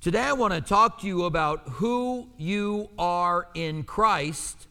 Today I want to talk to you about who you are in Christ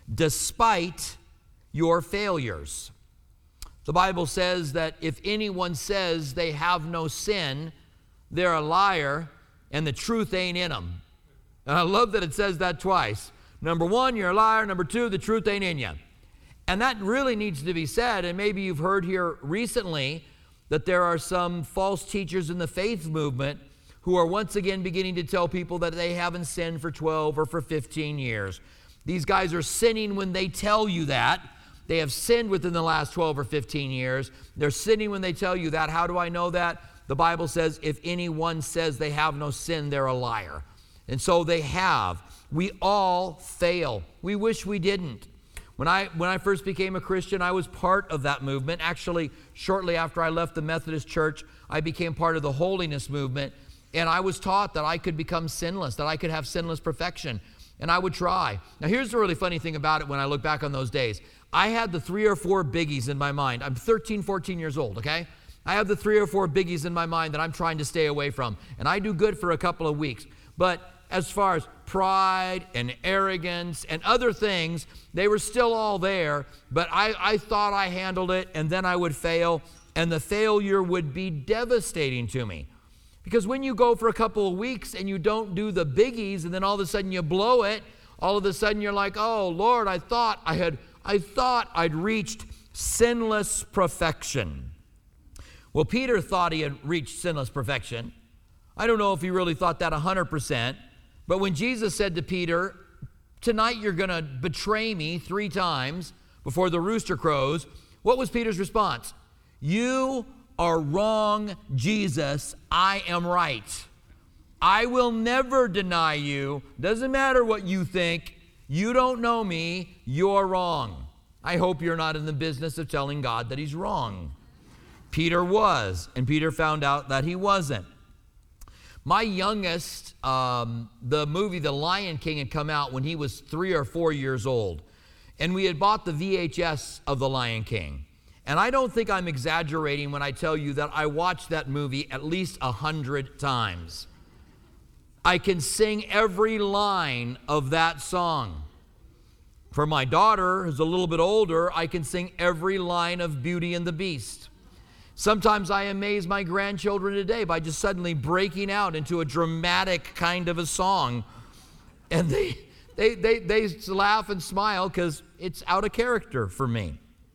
despite your failures. The Bible says that if anyone says they have no sin, they're a liar and the truth ain't in them. And I love that it says that twice. Number one, you're a liar. Number two, the truth ain't in you. And that really needs to be said. And maybe you've heard here recently that there are some false teachers in the faith movement who are once again beginning to tell people that they haven't sinned for 12 or for 15 years. These guys are sinning when they tell you that. They have sinned within the last 12 or 15 years. They're sinning when they tell you that. How do I know that? The Bible says if anyone says they have no sin, they're a liar. And so they have. We all fail. We wish we didn't. When I first became a Christian, I was part of that movement. Actually, shortly after I left the Methodist Church, I became part of the holiness movement. And I was taught that I could become sinless, that I could have sinless perfection. And I would try. Now, here's the really funny thing about it when I look back on those days. I had the 3 or 4 biggies in my mind. I'm 13, 14 years old, okay? I have the 3 or 4 biggies in my mind that I'm trying to stay away from. And I do good for a couple of weeks. But as far as pride and arrogance and other things, they were still all there. But I thought I handled it, and then I would fail. And the failure would be devastating to me. Because when you go for a couple of weeks and you don't do the biggies and then all of a sudden you blow it, all of a sudden you're like, oh, Lord, I thought I'd reached sinless perfection. Well, Peter thought he had reached sinless perfection. I don't know if he really thought that 100%, but when Jesus said to Peter, tonight you're going to betray me 3 times before the rooster crows, what was Peter's response? You are wrong, Jesus. I am right. I will never deny you. Doesn't matter what you think. You don't know me. You're wrong. I hope you're not in the business of telling God that he's wrong. Peter was, and Peter found out that he wasn't. My youngest, the movie The Lion King had come out when he was 3 or 4 years old. And we had bought the VHS of The Lion King. And I don't think I'm exaggerating when I tell you that I watched that movie at least 100 times. I can sing every line of that song. For my daughter, who's a little bit older, I can sing every line of Beauty and the Beast. Sometimes I amaze my grandchildren today by just suddenly breaking out into a dramatic kind of a song. And they laugh and smile because it's out of character for me.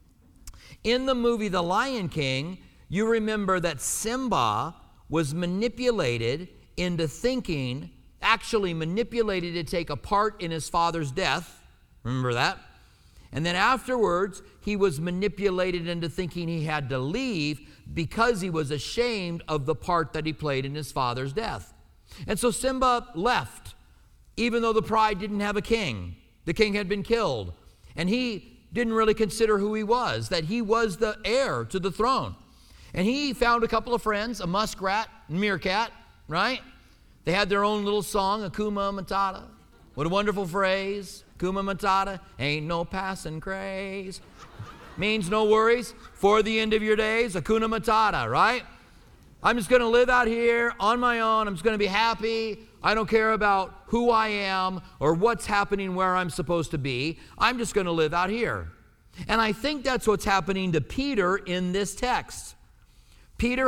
In the movie The Lion King, you remember that Simba was manipulated into thinking, actually manipulated to take a part in his father's death. Remember that? And then afterwards, he was manipulated into thinking he had to leave because he was ashamed of the part that he played in his father's death. And so Simba left, even though the pride didn't have a king. The king had been killed. And he didn't really consider who he was, that he was the heir to the throne. And he found a couple of friends, a muskrat and meerkat, right? They had their own little song, Hakuna Matata. What a wonderful phrase. Hakuna Matata, ain't no passing craze. Means no worries for the end of your days. Hakuna Matata, right? I'm just going to live out here on my own. I'm just going to be happy. I don't care about who I am or what's happening where I'm supposed to be. I'm just going to live out here. And I think that's what's happening to Peter in this text. Peter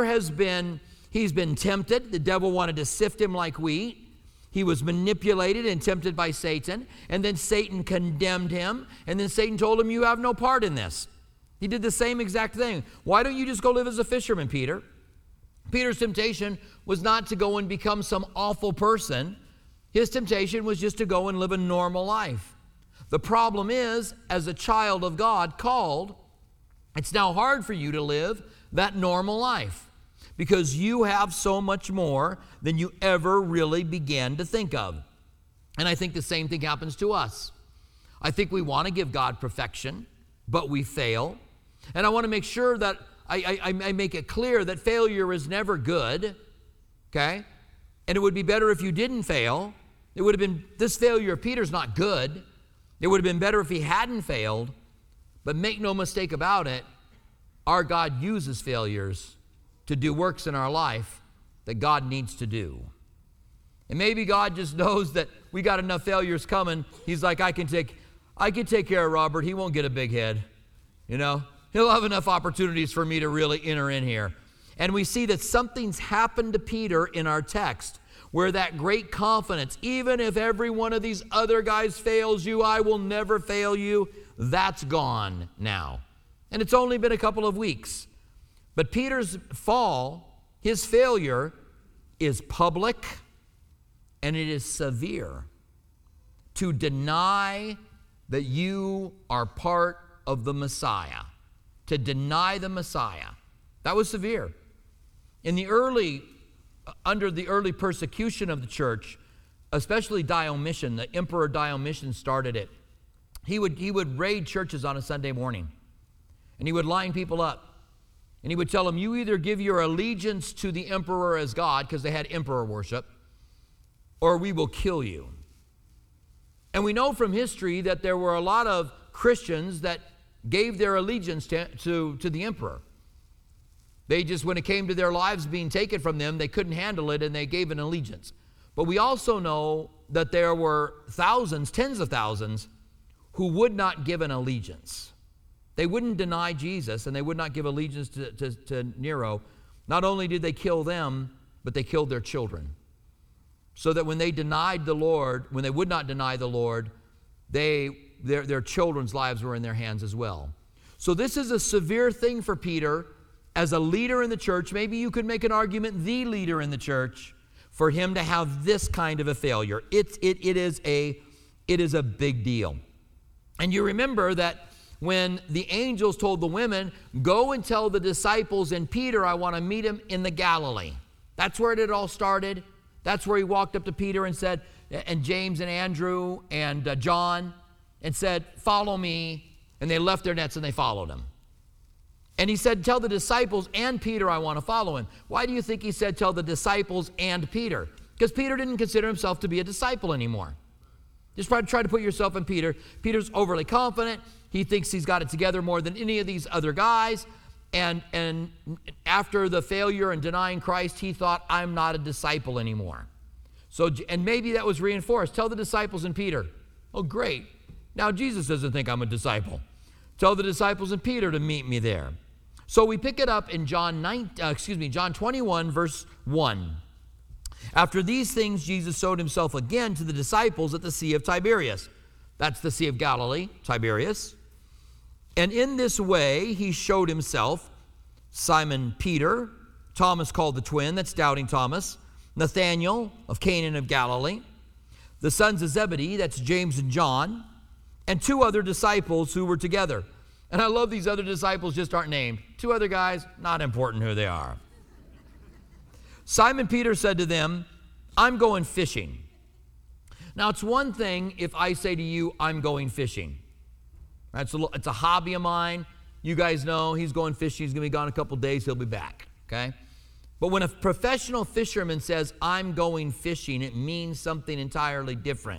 he's been tempted. The devil wanted to sift him like wheat. He was manipulated and tempted by Satan. And then Satan condemned him. And then Satan told him, you have no part in this. He did the same exact thing. Why don't you just go live as a fisherman, Peter? Peter's temptation was not to go and become some awful person. His temptation was just to go and live a normal life. The problem is, as a child of God called, it's now hard for you to live that normal life because you have so much more than you ever really began to think of. And I think the same thing happens to us. I think we want to give God perfection, but we fail. And I want to make sure that I make it clear that failure is never good, okay? And it would be better if you didn't fail. It would have been, this failure of Peter's not good. It would have been better if he hadn't failed. But make no mistake about it, our God uses failures to do works in our life that God needs to do. And maybe God just knows that we got enough failures coming. He's like, I can take care of Robert. He won't get a big head. You know, he'll have enough opportunities for me to really enter in here. And we see that something's happened to Peter in our text, where that great confidence, even if every one of these other guys fails you, I will never fail you, that's gone now. And it's only been a couple of weeks. But Peter's fall, his failure, is public and it is severe. To deny that you are part of the Messiah, to deny the Messiah, that was severe. Under the early persecution of the church, especially Diocletian, the Emperor Diocletian started it. He would raid churches on a Sunday morning, and he would line people up, and he would tell them, you either give your allegiance to the emperor as God, because they had emperor worship, or we will kill you. And we know from history that there were a lot of Christians that gave their allegiance to the emperor. They just, when it came to their lives being taken from them, they couldn't handle it, and they gave an allegiance. But we also know that there were thousands, tens of thousands, who would not give an allegiance. They wouldn't deny Jesus, and they would not give allegiance to Nero. Not only did they kill them, but they killed their children. So that when they denied the Lord, when they would not deny the Lord, their children's lives were in their hands as well. So this is a severe thing for Peter as a leader in the church. Maybe you could make an argument, the leader in the church, for him to have this kind of a failure. It is a big deal. And you remember that when the angels told the women, go and tell the disciples and Peter, I want to meet him in the Galilee. That's where it all started. That's where he walked up to Peter and said, and James and Andrew and John, and said, follow me. And they left their nets and they followed him. And he said, tell the disciples and Peter I want to follow him. Why do you think he said tell the disciples and Peter? Because Peter didn't consider himself to be a disciple anymore. Just try to put yourself in Peter. Peter's overly confident. He thinks he's got it together more than any of these other guys. And after the failure in denying Christ, he thought, I'm not a disciple anymore. So, and maybe that was reinforced. Tell the disciples and Peter. Oh, great. Now Jesus doesn't think I'm a disciple. Tell the disciples and Peter to meet me there. So we pick it up in John 21, verse 1. After these things, Jesus showed himself again to the disciples at the Sea of Tiberias. That's the Sea of Galilee, Tiberias. And in this way, he showed himself, Simon Peter, Thomas called the twin, that's doubting Thomas, Nathanael of Cana of Galilee, the sons of Zebedee, that's James and John, and two other disciples who were together. And I love these other disciples just aren't named. Two other guys, not important who they are. Simon Peter said to them, I'm going fishing. Now, it's one thing if I say to you, I'm going fishing. It's a hobby of mine. You guys know he's going fishing. He's going to be gone a couple days. He'll be back, okay? But when a professional fisherman says, I'm going fishing, it means something entirely different.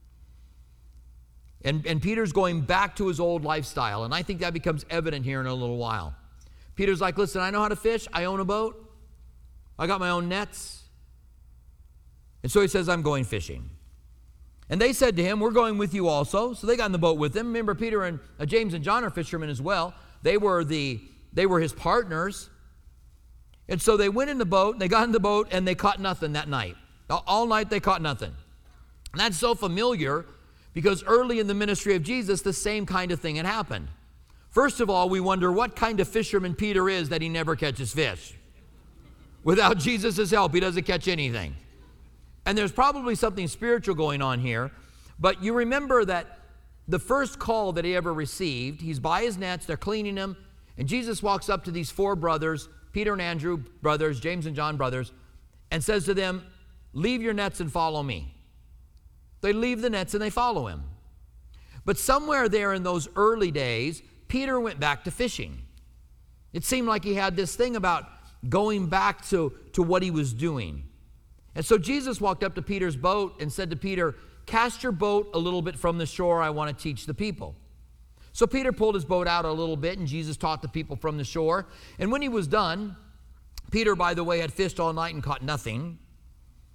And Peter's going back to his old lifestyle, and I think that becomes evident here in a little while. Peter's like, listen, I know how to fish. I own a boat. I got my own nets. And so he says, I'm going fishing. And they said to him, we're going with you also. So they got in the boat with him. Remember, Peter and James and John are fishermen as well. They were his partners. And so they went in the boat, they got in the boat, and they caught nothing that night. All night they caught nothing. And that's so familiar because early in the ministry of Jesus, the same kind of thing had happened. First of all, we wonder what kind of fisherman Peter is that he never catches fish. Without Jesus' help, he doesn't catch anything. And there's probably something spiritual going on here. But you remember that the first call that he ever received, he's by his nets, they're cleaning him, and Jesus walks up to these four brothers, Peter and Andrew brothers, James and John brothers, and says to them, leave your nets and follow me. They leave the nets and they follow him. But somewhere there in those early days, Peter went back to fishing. It seemed like he had this thing about going back to what he was doing. And so Jesus walked up to Peter's boat and said to Peter, cast your boat a little bit from the shore. I want to teach the people. So Peter pulled his boat out a little bit, and Jesus taught the people from the shore. And when he was done, Peter, by the way, had fished all night and caught nothing.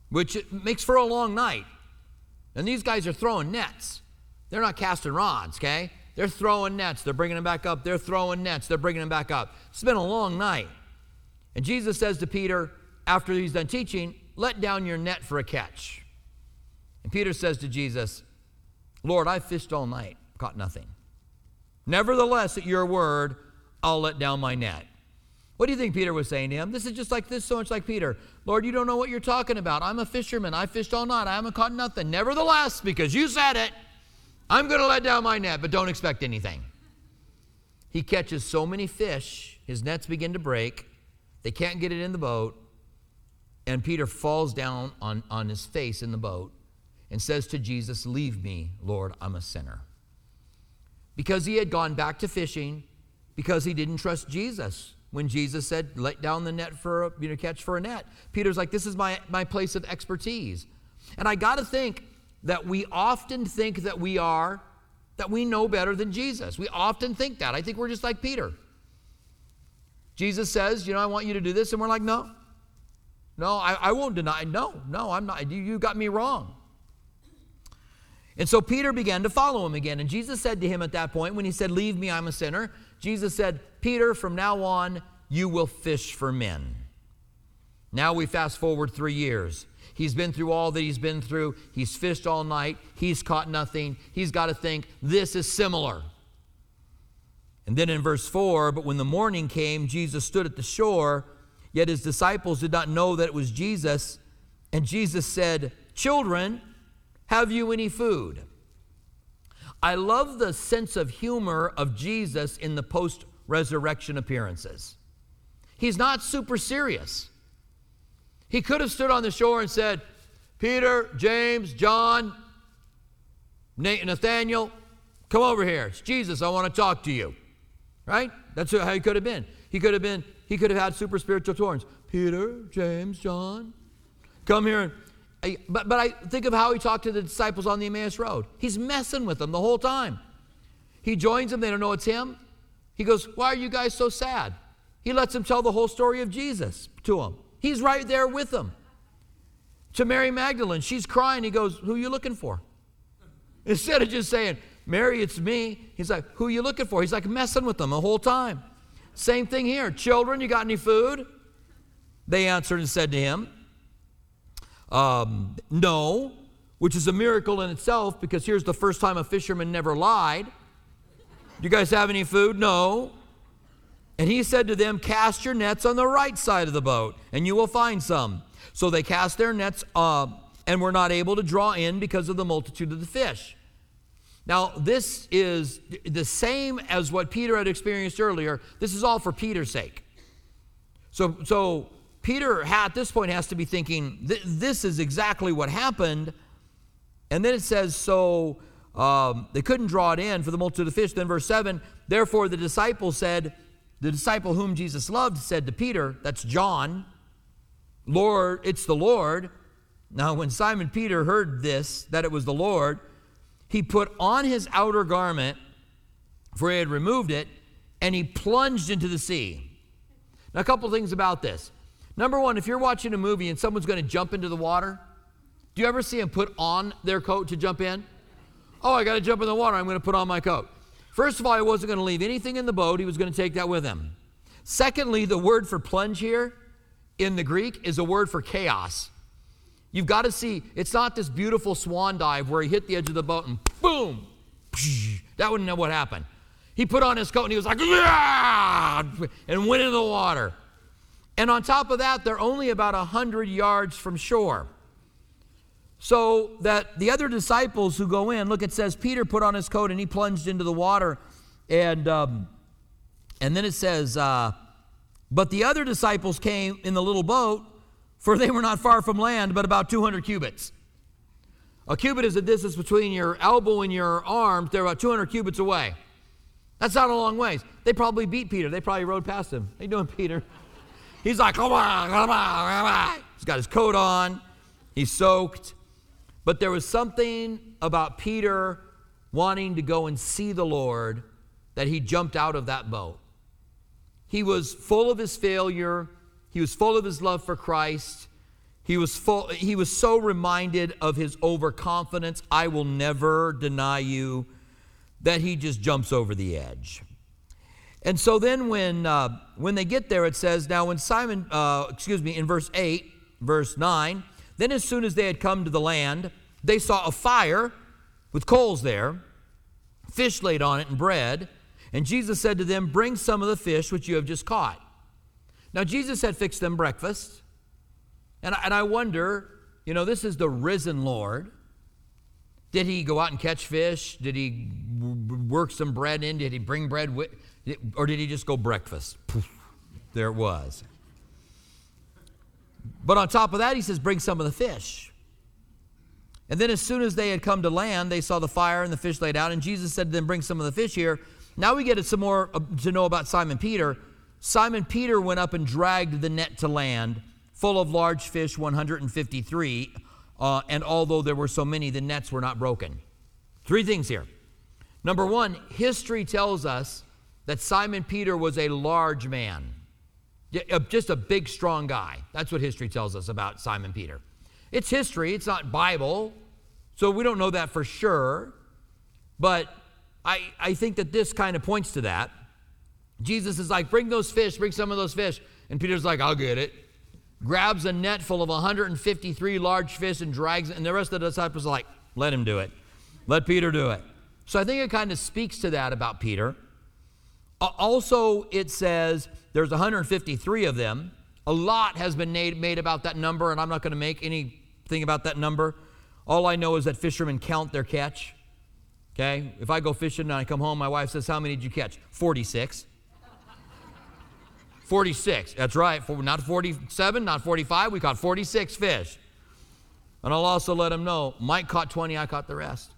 which makes for a long night. And these guys are throwing nets. They're not casting rods, okay? They're throwing nets. They're bringing them back up. They're throwing nets. They're bringing them back up. It's been a long night. And Jesus says to Peter, after he's done teaching, let down your net for a catch. And Peter says to Jesus, Lord, I've fished all night, caught nothing. Nevertheless, at your word, I'll let down my net. What do you think Peter was saying to him? This is just like this, so much like Peter. Lord, you don't know what you're talking about. I'm a fisherman. I fished all night. I haven't caught nothing. Nevertheless, because you said it, I'm going to let down my net, but don't expect anything. He catches so many fish, his nets begin to break. They can't get it in the boat. And Peter falls down on his face in the boat and says to Jesus, leave me, Lord, I'm a sinner. Because he had gone back to fishing, because he didn't trust Jesus. When Jesus said, let down the net for catch for a net. Peter's like, this is my place of expertise. And I got to think that we often think that we know better than Jesus. We often think that. I think we're just like Peter. Jesus says, I want you to do this. And we're like, no, I won't deny. No, I'm not. You got me wrong. And so Peter began to follow him again. And Jesus said to him at that point, when he said, leave me, I'm a sinner, Jesus said, Peter, from now on, you will fish for men. Now we fast forward 3 years. He's been through all that he's been through. He's fished all night. He's caught nothing. He's got to think, this is similar. And then in verse 4, but when the morning came, Jesus stood at the shore, yet his disciples did not know that it was Jesus. And Jesus said, children, have you any food? I love the sense of humor of Jesus in the post-resurrection appearances. He's not super serious. He could have stood on the shore and said, Peter, James, John, Nathaniel, come over here. It's Jesus, I want to talk to you. Right? That's how he could have been. He could have had super spiritual tones. Peter, James, John, come here. But I think of how he talked to the disciples on the Emmaus Road. He's messing with them the whole time. He joins them. They don't know it's him. He goes, why are you guys so sad? He lets them tell the whole story of Jesus to them. He's right there with them. To Mary Magdalene, she's crying. He goes, who are you looking for? Instead of just saying, Mary, it's me. He's like, who are you looking for? He's like messing with them the whole time. Same thing here. Children, you got any food? They answered and said to him, no, which is a miracle in itself, because here's the first time a fisherman never lied. Do you guys have any food? No. And he said to them, cast your nets on the right side of the boat, and you will find some. So they cast their nets and were not able to draw in because of the multitude of the fish. Now, this is the same as what Peter had experienced earlier. This is all for Peter's sake. So Peter, at this point, has to be thinking, this is exactly what happened. And then it says, so they couldn't draw it in for the multitude of fish. Then verse 7, therefore the disciple whom Jesus loved said to Peter, that's John, Lord, it's the Lord. Now when Simon Peter heard this, that it was the Lord, he put on his outer garment, for he had removed it, and he plunged into the sea. Now a couple things about this. Number one, if you're watching a movie and someone's going to jump into the water, do you ever see them put on their coat to jump in? Oh, I got to jump in the water. I'm going to put on my coat. First of all, he wasn't going to leave anything in the boat. He was going to take that with him. Secondly, the word for plunge here in the Greek is a word for chaos. You've got to see, it's not this beautiful swan dive where he hit the edge of the boat and boom. That wouldn't know what happened. He put on his coat and he was like, and went into the water. And on top of that, they're only about 100 yards from shore. So that the other disciples who go in, look, it says Peter put on his coat and he plunged into the water. And then it says, but the other disciples came in the little boat, for they were not far from land, but about 200 cubits. A cubit is the distance between your elbow and your arm. They're about 200 cubits away. That's not a long ways. They probably beat Peter. They probably rode past him. How you doing, Peter? He's like, come on, come on, come on. He's got his coat on. He's soaked. But there was something about Peter wanting to go and see the Lord that he jumped out of that boat. He was full of his failure. He was full of his love for Christ. He was so reminded of his overconfidence, I will never deny you, that he just jumps over the edge. And so then when they get there, it says, now when Simon, in verse 8, verse 9, then as soon as they had come to the land, they saw a fire with coals there, fish laid on it and bread. And Jesus said to them, bring some of the fish which you have just caught. Now Jesus had fixed them breakfast. And I wonder, this is the risen Lord. Did he go out and catch fish? Did he work some bread in? Did he bring bread with? Or did he just go breakfast? Poof, there it was. But on top of that, he says, bring some of the fish. And then as soon as they had come to land, they saw the fire and the fish laid out. And Jesus said to them, bring some of the fish here. Now we get some more to know about Simon Peter. Simon Peter went up and dragged the net to land, full of large fish, 153. And although there were so many, the nets were not broken. Three things here. Number one, history tells us that Simon Peter was a large man, just a big, strong guy. That's what history tells us about Simon Peter. It's history. It's not Bible, so we don't know that for sure. But I think that this kind of points to that. Jesus is like, bring those fish, bring some of those fish. And Peter's like, I'll get it. Grabs a net full of 153 large fish and drags it. And the rest of the disciples are like, let him do it. Let Peter do it. So I think it kind of speaks to that about Peter. Also, it says there's 153 of them. A lot has been made about that number, and I'm not going to make anything about that number. All I know is that fishermen count their catch. Okay? If I go fishing and I come home, my wife says, how many did you catch? 46. 46. That's right. Not 47, not 45. We caught 46 fish. And I'll also let them know, Mike caught 20, I caught the rest.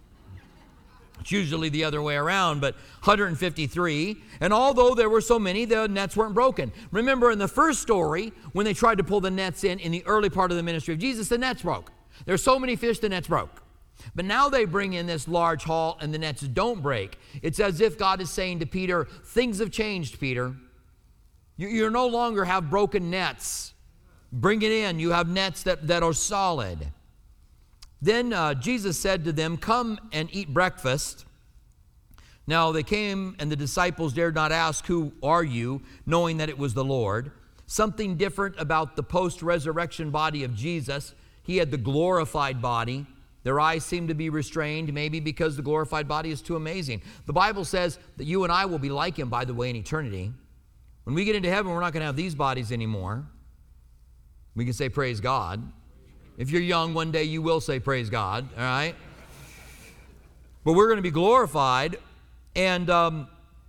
It's usually the other way around, but 153. And although there were so many, the nets weren't broken. Remember in the first story, when they tried to pull the nets in the early part of the ministry of Jesus, the nets broke. There's so many fish, the nets broke. But now they bring in this large haul and the nets don't break. It's as if God is saying to Peter, things have changed, Peter. You no longer have broken nets. Bring it in. You have nets that are solid. Then Jesus said to them, come and eat breakfast. Now they came, and the disciples dared not ask, who are you, knowing that it was the Lord. Something different about the post-resurrection body of Jesus. He had the glorified body. Their eyes seemed to be restrained, maybe because the glorified body is too amazing. The Bible says that you and I will be like him, by the way, in eternity. When we get into heaven, we're not going to have these bodies anymore. We can say, praise God. If you're young, one day you will say, praise God, all right? But we're going to be glorified. And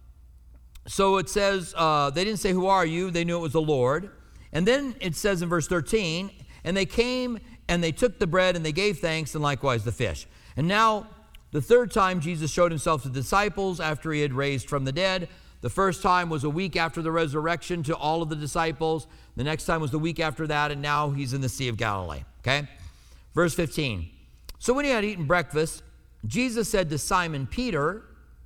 so it says, they didn't say, who are you? They knew it was the Lord. And then it says in verse 13, and they came and they took the bread and they gave thanks, and likewise the fish. And now the third time Jesus showed himself to the disciples after he had raised from the dead. The first time was a week after the resurrection to all of the disciples. The next time was the week after that, and now he's in the Sea of Galilee. Okay? Verse 15. So when he had eaten breakfast, Jesus said to Simon Peter,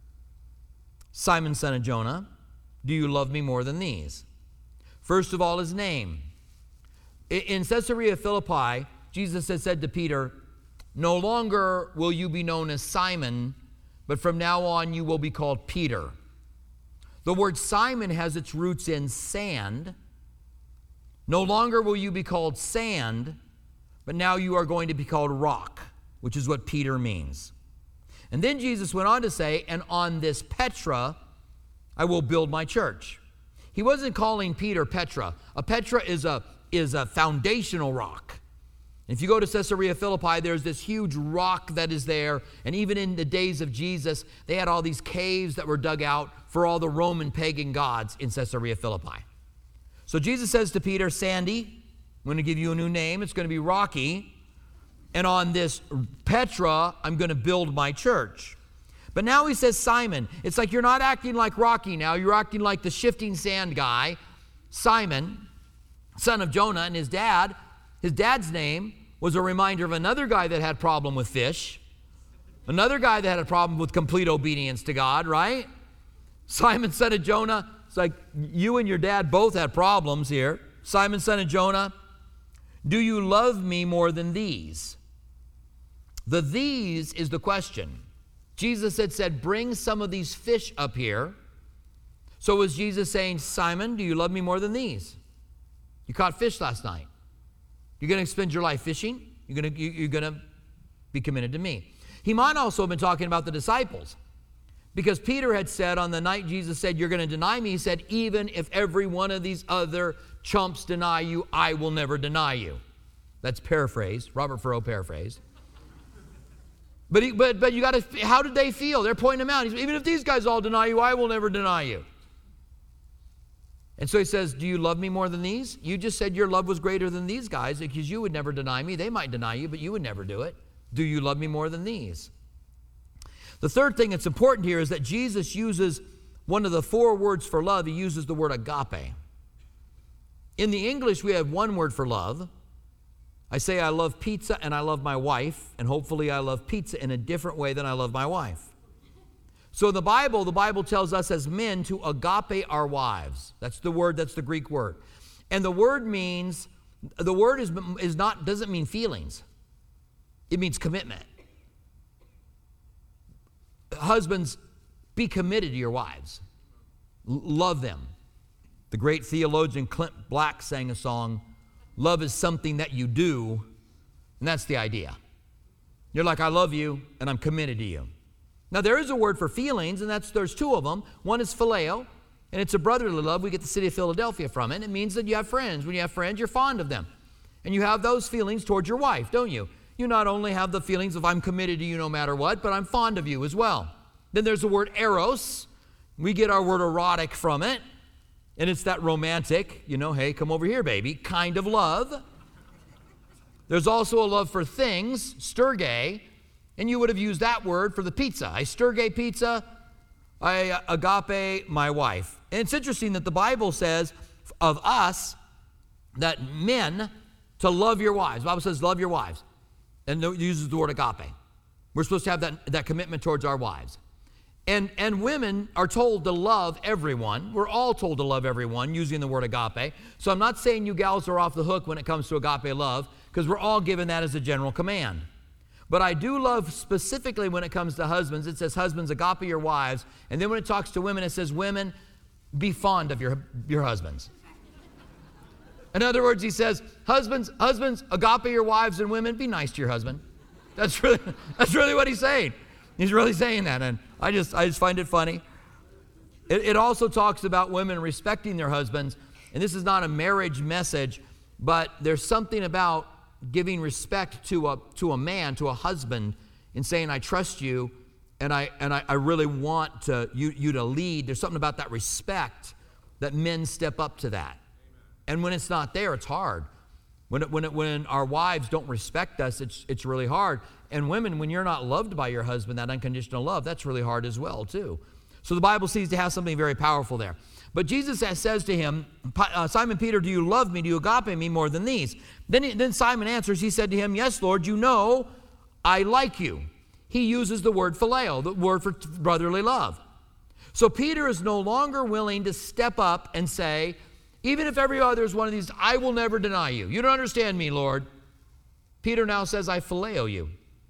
Simon, son of Jonah, do you love me more than these? First of all, his name. In Caesarea Philippi, Jesus had said to Peter, no longer will you be known as Simon, but from now on you will be called Peter. The word Simon has its roots in sand. No longer will you be called sand, but now you are going to be called rock, which is what Peter means. And then Jesus went on to say, and on this Petra I will build my church. He wasn't calling Peter Petra. A Petra is a foundational rock. If you go to Caesarea Philippi, there's this huge rock that is there. And even in the days of Jesus, they had all these caves that were dug out for all the Roman pagan gods in Caesarea Philippi. So Jesus says to Peter, Sandy, I'm going to give you a new name. It's going to be Rocky. And on this Petra, I'm going to build my church. But now he says Simon. It's like you're not acting like Rocky now. You're acting like the shifting sand guy, Simon, son of Jonah. And his dad's name was a reminder of another guy that had a problem with fish. Another guy that had a problem with complete obedience to God, right? Simon, son of Jonah. It's like you and your dad both had problems here. Simon, son of Jonah, Do you love me more than these? The these is the question. Jesus had said, bring some of these fish up here. So was Jesus saying, Simon, do you love me more than these? You caught fish last night. You're going to spend your life fishing? You're going to be committed to me. He might also have been talking about the disciples. Because Peter had said on the night Jesus said, you're going to deny me, he said, even if every one of these other chumps deny you, I will never deny you. That's paraphrased, Robert Furrow paraphrased. But you got to, how did they feel? They're pointing him out. Even if these guys all deny you, I will never deny you. And so he says, do you love me more than these? You just said your love was greater than these guys because you would never deny me. They might deny you, but you would never do it. Do you love me more than these? The third thing that's important here is that Jesus uses one of the 4 words for love. He uses the word agape. In the English, we have one word for love. I say I love pizza and I love my wife, and hopefully I love pizza in a different way than I love my wife. So the Bible tells us as men to agape our wives. That's the word, that's the Greek word. And the word means, doesn't mean feelings. It means commitment. Husbands, be committed to your wives. Love them. The great theologian Clint Black sang a song, love is something that you do, and that's the idea. You're like, I love you, and I'm committed to you. Now, there is a word for feelings, and there's 2 of them. One is phileo, and it's a brotherly love. We get the city of Philadelphia from it. It means that you have friends. When you have friends, you're fond of them. And you have those feelings towards your wife, don't you? You not only have the feelings of I'm committed to you no matter what, but I'm fond of you as well. Then there's the word eros. We get our word erotic from it. And it's that romantic, hey, come over here, baby, kind of love. There's also a love for things, storge, and you would have used that word for the pizza. I storge pizza, I agape my wife. And it's interesting that the Bible says of us that men to love your wives. The Bible says love your wives. And it uses the word agape. We're supposed to have that commitment towards our wives. And women are told to love everyone. We're all told to love everyone using the word agape. So I'm not saying you gals are off the hook when it comes to agape love, because we're all given that as a general command. But I do love specifically when it comes to husbands. It says, husbands, agape your wives. And then when it talks to women, it says, women, be fond of your husbands. In other words, he says, husbands, agape your wives, and women, be nice to your husband. That's really what he's saying. He's really saying that, and I just find it funny. It also talks about women respecting their husbands, and this is not a marriage message, but there's something about giving respect to a man, to a husband, and saying, I trust you, and I really want you to lead. There's something about that respect that men step up to that. And when it's not there, it's hard. When our wives don't respect us, it's really hard. And women, when you're not loved by your husband, that unconditional love, that's really hard as well, too. So the Bible seems to have something very powerful there. But Jesus says to him, Simon Peter, do you love me? Do you agape me more than these? Then Simon answers, he said to him, yes, Lord, you know I like you. He uses the word phileo, the word for brotherly love. So Peter is no longer willing to step up and say, even if every other is one of these, I will never deny you. You don't understand me, Lord. Peter now says, I phileo you.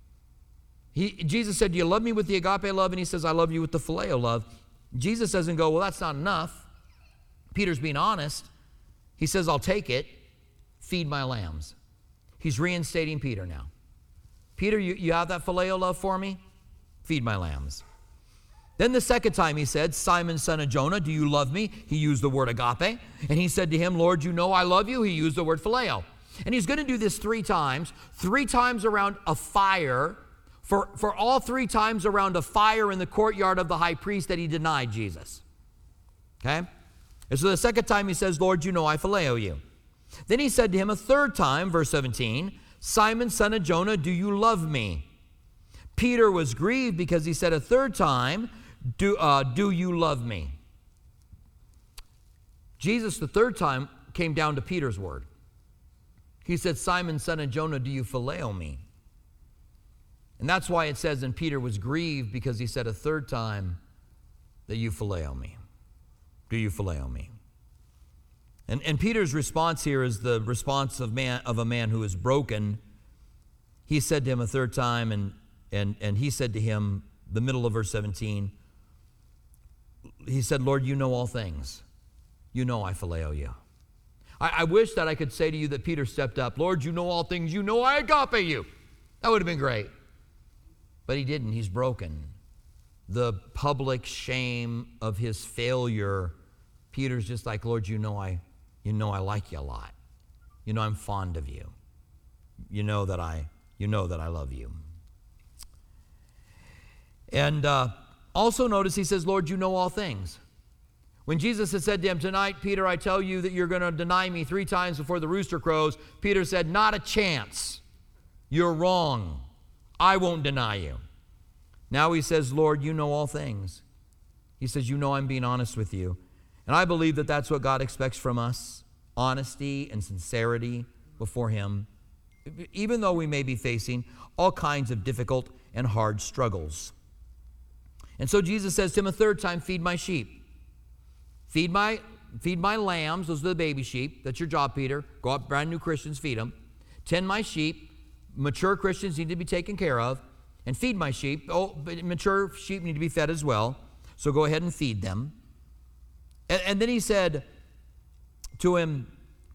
Jesus said, do you love me with the agape love? And he says, I love you with the phileo love. Jesus doesn't go, well, that's not enough. Peter's being honest. He says, I'll take it. Feed my lambs. He's reinstating Peter now. Peter, you have that phileo love for me? Feed my lambs. Then the second time he said, Simon, son of Jonah, do you love me? He used the word agape. And he said to him, Lord, you know I love you. He used the word phileo. And he's going to do this 3 times around a fire, for all 3 times around a fire in the courtyard of the high priest that he denied Jesus. Okay? And so the second time he says, Lord, you know I phileo you. Then he said to him a third time, verse 17, Simon, son of Jonah, do you love me? Peter was grieved because he said a third time, do you love me? Jesus, the third time, came down to Peter's word. He said, Simon, son of Jonah, do you phileo me? And that's why it says, and Peter was grieved because he said a third time that you phileo me. Do you phileo me? And Peter's response here is the response of a man who is broken. He said to him a third time, and he said to him, the middle of verse 17, he said, Lord, you know all things. You know I phileo you. I wish that I could say to you that Peter stepped up, Lord, you know all things. You know I agape you. That would have been great. But he didn't. He's broken. The public shame of his failure, Peter's just like, Lord, you know I like you a lot. You know I'm fond of you. You know that I love you. And also notice he says, Lord, you know all things. When Jesus had said to him, tonight, Peter, I tell you that you're going to deny me 3 times before the rooster crows, Peter said, not a chance. You're wrong. I won't deny you. Now he says, Lord, you know all things. He says, you know I'm being honest with you. And I believe that that's what God expects from us, honesty and sincerity before him, even though we may be facing all kinds of difficult and hard struggles. And so Jesus says to him a third time, feed my sheep. Feed my lambs, those are the baby sheep. That's your job, Peter. Go out, brand new Christians, feed them. Tend my sheep. Mature Christians need to be taken care of. And feed my sheep. Oh, but mature sheep need to be fed as well. So go ahead and feed them. And then he said to him,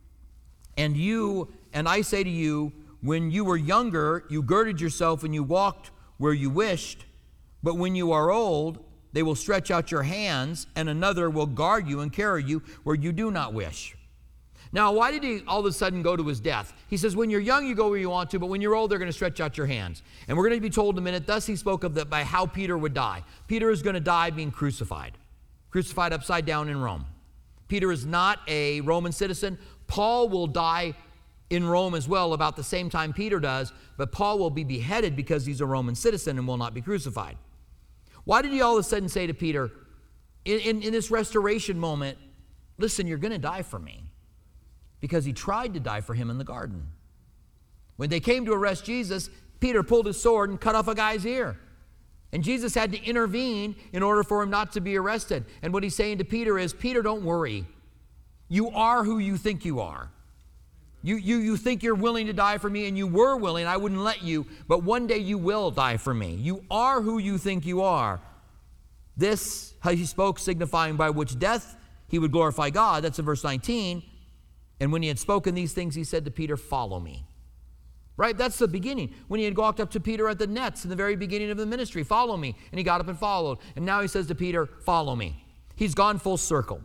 and I say to you, when you were younger, you girded yourself and you walked where you wished. But when you are old, they will stretch out your hands, and another will guard you and carry you where you do not wish. Now, why did he all of a sudden go to his death? He says, when you're young, you go where you want to, but when you're old, they're going to stretch out your hands. And we're going to be told in a minute, thus he spoke of by how Peter would die. Peter is going to die being crucified upside down in Rome. Peter is not a Roman citizen. Paul will die in Rome as well about the same time Peter does, but Paul will be beheaded because he's a Roman citizen and will not be crucified. Why did he all of a sudden say to Peter, in this restoration moment, listen, you're going to die for me? Because he tried to die for him in the garden. When they came to arrest Jesus, Peter pulled his sword and cut off a guy's ear. And Jesus had to intervene in order for him not to be arrested. And what he's saying to Peter is, Peter, don't worry. You are who you think you are. You think you're willing to die for me, and you were willing. I wouldn't let you, but one day you will die for me. You are who you think you are. This, how he spoke, signifying by which death he would glorify God. That's in verse 19. And when he had spoken these things, he said to Peter, follow me. Right? That's the beginning. When he had walked up to Peter at the nets in the very beginning of the ministry, follow me. And he got up and followed. And now he says to Peter, follow me. He's gone full circle.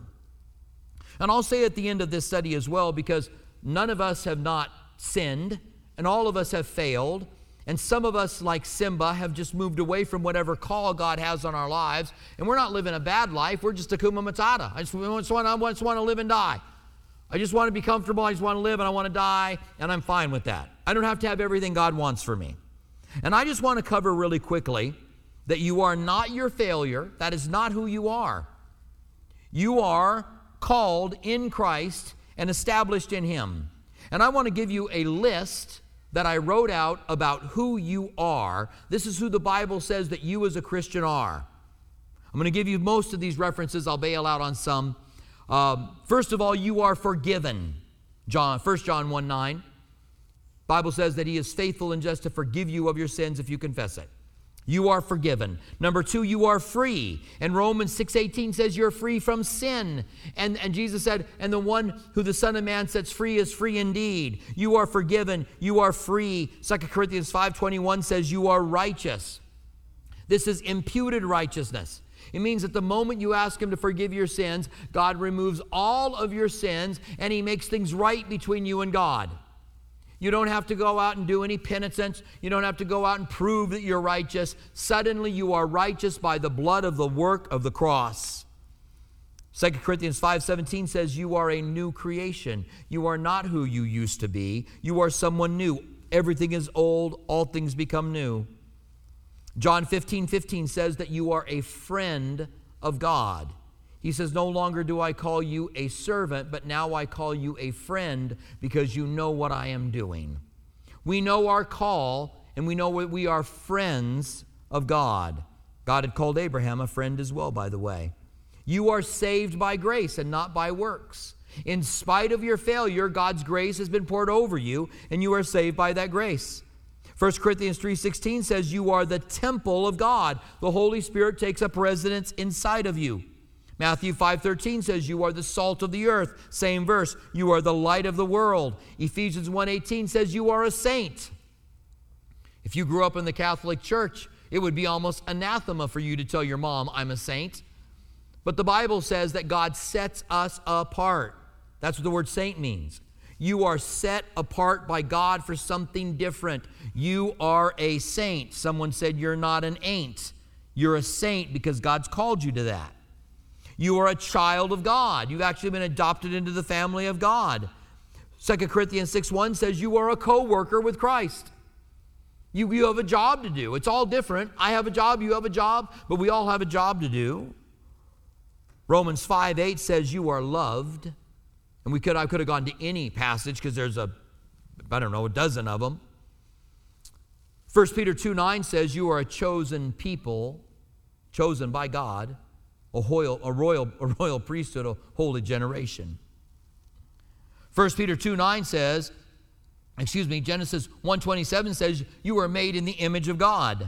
And I'll say at the end of this study as well, because none of us have not sinned, and all of us have failed, and some of us, like Simba, have just moved away from whatever call God has on our lives, and we're not living a bad life. We're just Hakuna Matata. I just want to live and die. I just want to be comfortable. I just want to live, and I want to die, and I'm fine with that. I don't have to have everything God wants for me. And I just want to cover really quickly that you are not your failure. That is not who you are. You are called in Christ and established in him. And I want to give you a list that I wrote out about who you are. This is who the Bible says that you as a Christian are. I'm going to give you most of these references. I'll bail out on some. First of all, you are forgiven. 1 John 1:9. Bible says that he is faithful and just to forgive you of your sins if you confess it. You are forgiven. Number 2, you are free. And Romans 6:18 says you're free from sin. And Jesus said, and the one who the Son of Man sets free is free indeed. You are forgiven. You are free. 2 Corinthians 5:21 says you are righteous. This is imputed righteousness. It means that the moment you ask him to forgive your sins, God removes all of your sins and he makes things right between you and God. You don't have to go out and do any penitence. You don't have to go out and prove that you're righteous. Suddenly you are righteous by the blood of the work of the cross. 2 Corinthians 5:17 says you are a new creation. You are not who you used to be. You are someone new. Everything is old. All things become new. John 15:15 says that you are a friend of God. He says, no longer do I call you a servant, but now I call you a friend because you know what I am doing. We know our call, and we know we are friends of God. God had called Abraham a friend as well, by the way. You are saved by grace and not by works. In spite of your failure, God's grace has been poured over you, and you are saved by that grace. 1 Corinthians 3:16 says you are the temple of God. The Holy Spirit takes up residence inside of you. Matthew 5:13 says you are the salt of the earth. Same verse. You are the light of the world. Ephesians 1:18 says you are a saint. If you grew up in the Catholic Church, it would be almost anathema for you to tell your mom, I'm a saint. But the Bible says that God sets us apart. That's what the word saint means. You are set apart by God for something different. You are a saint. Someone said you're not an ain't. You're a saint because God's called you to that. You are a child of God. You've actually been adopted into the family of God. 2 Corinthians 6:1 says you are a co-worker with Christ. You have a job to do. It's all different. I have a job, you have a job, but we all have a job to do. Romans 5:8 says you are loved. And I could have gone to any passage because there's a dozen of them. 1 Peter 2:9 says you are a chosen people, chosen by God, a royal priesthood, a holy generation. 1 Peter 2:9 says, Genesis 1:27 says you are made in the image of God.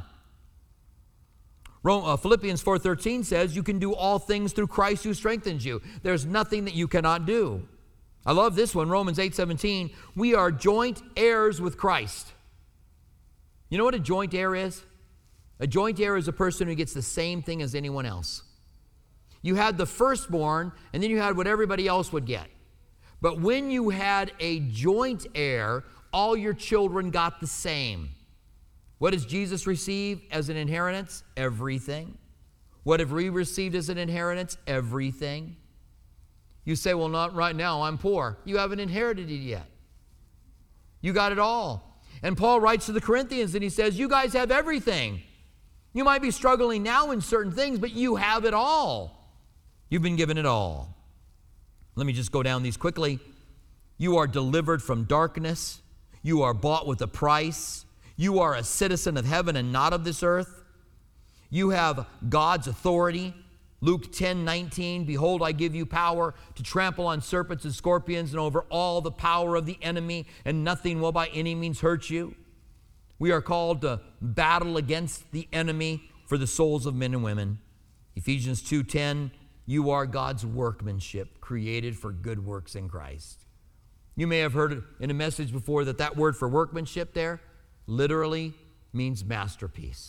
Philippians 4:13 says you can do all things through Christ who strengthens you. There's nothing that you cannot do. I love this one, Romans 8:17. We are joint heirs with Christ. You know what a joint heir is? A joint heir is a person who gets the same thing as anyone else. You had the firstborn, and then you had what everybody else would get. But when you had a joint heir, all your children got the same. What does Jesus receive as an inheritance? Everything. What have we received as an inheritance? Everything. You say, well, not right now, I'm poor. You haven't inherited it yet. You got it all. And Paul writes to the Corinthians and he says, you guys have everything. You might be struggling now in certain things, but you have it all. You've been given it all. Let me just go down these quickly. You are delivered from darkness. You are bought with a price. You are a citizen of heaven and not of this earth. You have God's authority. Luke 10:19, behold, I give you power to trample on serpents and scorpions and over all the power of the enemy, and nothing will by any means hurt you. We are called to battle against the enemy for the souls of men and women. Ephesians 2:10, you are God's workmanship, created for good works in Christ. You may have heard in a message before that word for workmanship there literally means masterpiece.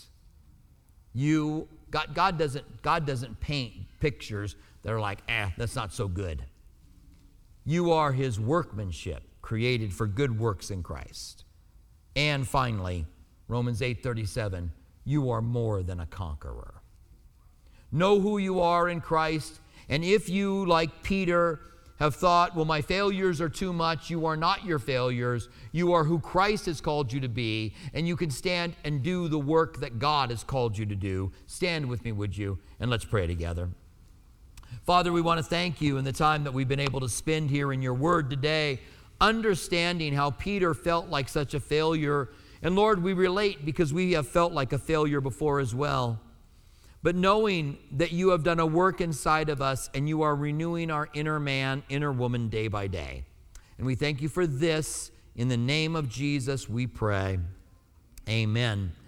God doesn't paint pictures that are like, that's not so good. You are his workmanship, created for good works in Christ. And finally, Romans 8:37, you are more than a conqueror. Know who you are in Christ, and if you, like Peter, have thought, well, my failures are too much, you are not your failures. You are who Christ has called you to be, and you can stand and do the work that God has called you to do. Stand with me, would you? And let's pray together. Father, we want to thank you in the time that we've been able to spend here in your word today, understanding how Peter felt like such a failure. And Lord, we relate because we have felt like a failure before as well. But knowing that you have done a work inside of us and you are renewing our inner man, inner woman day by day. And we thank you for this. In the name of Jesus, we pray. Amen.